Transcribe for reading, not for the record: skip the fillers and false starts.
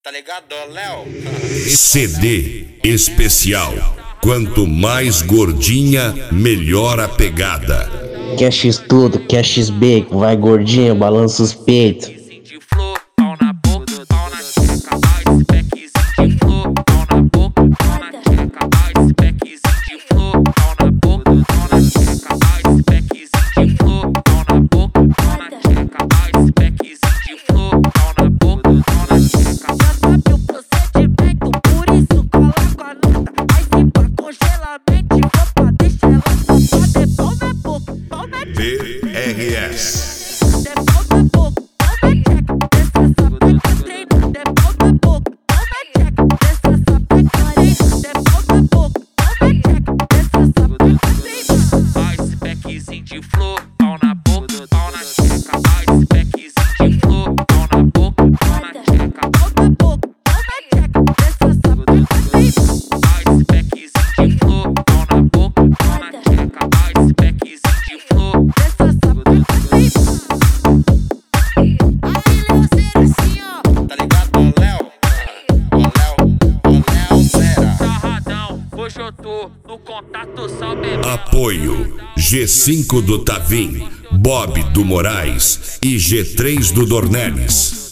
Tá ligado, Léo? CD especial. Quanto mais gordinha, melhor a pegada. Quer X tudo, quer X bacon, vai gordinha, balança os peitos. DRS. De flor, pau na boca, pau na tcheca, mais packzinho de flor, pau na boca, pau na tcheca, pau na boca, pau na tcheca, dessa sapeca, mais packzinho de flor, pau na boca, pau na tcheca, mais packzinho de flor, dessa sapeca. Aí, Leozeira, assim, ó. Tá ligado, Léo? Léo, Zera. Sarradão, hoje eu tô no contato só bebê. Apoio G5 do Tavim, Bob do Moraes e G3 do Dornelles.